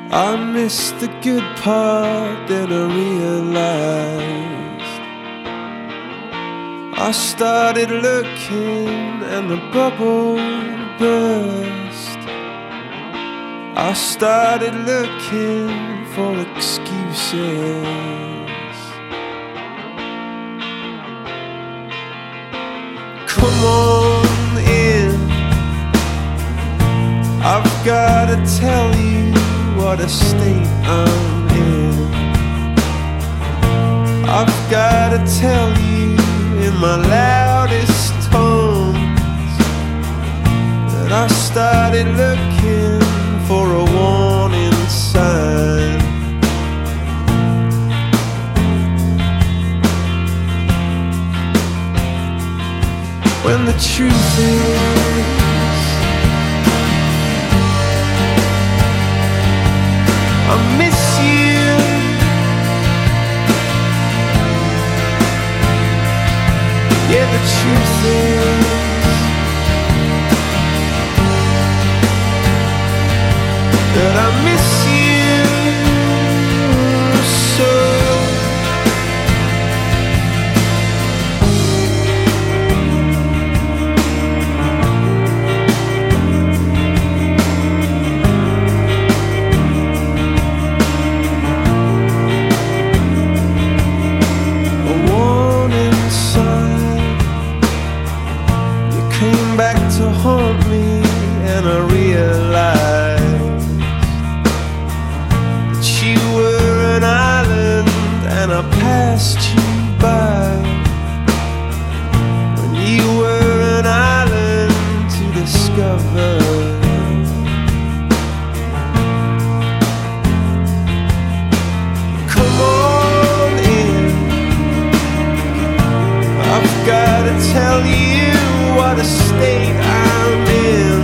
I missed the good part, then I realized I started looking and the bubble burst. I started looking for excuses. Come on in, I've gotta tell you what a state I'm in. I've gotta tell you in my loudest tones that I started looking for a warning sign. When the truth is I miss you. Yeah, the truth is that I miss you so. Back to haunt me, and I realized that you were an island and I passed you by when you were an island to discover. Come on in, I've gotta tell you what a state I'm in.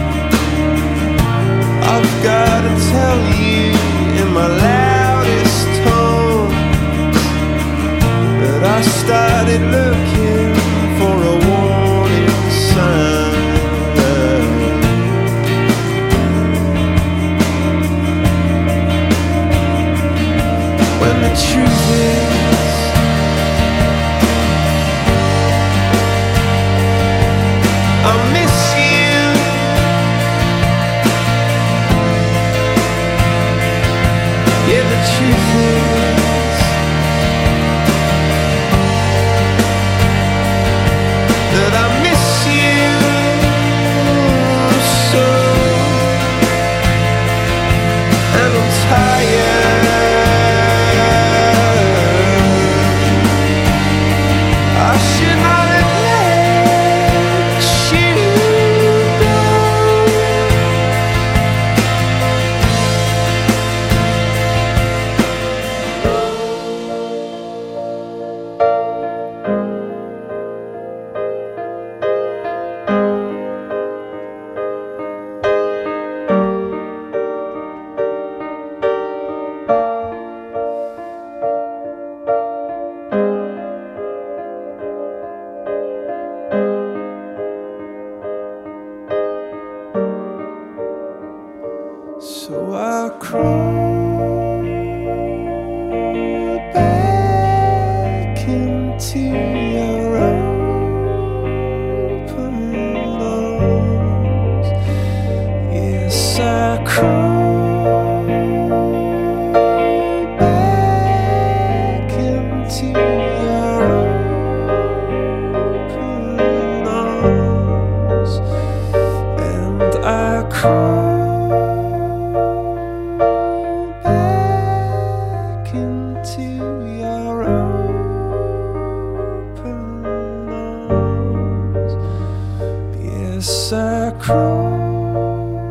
I've gotta tell you in my loudest tones that I started looking for a warning sign. When the truth is I miss you. Yeah, the truth is that I miss you so, and I'm tired. I should not have let you go. So I crawl back into your open arms. Yes, I crawl back into your open arms, and I crawl into your open arms. Yes, I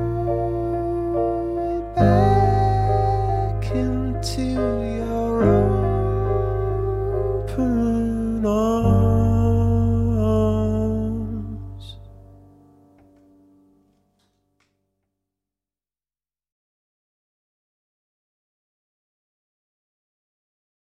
crawl back into your open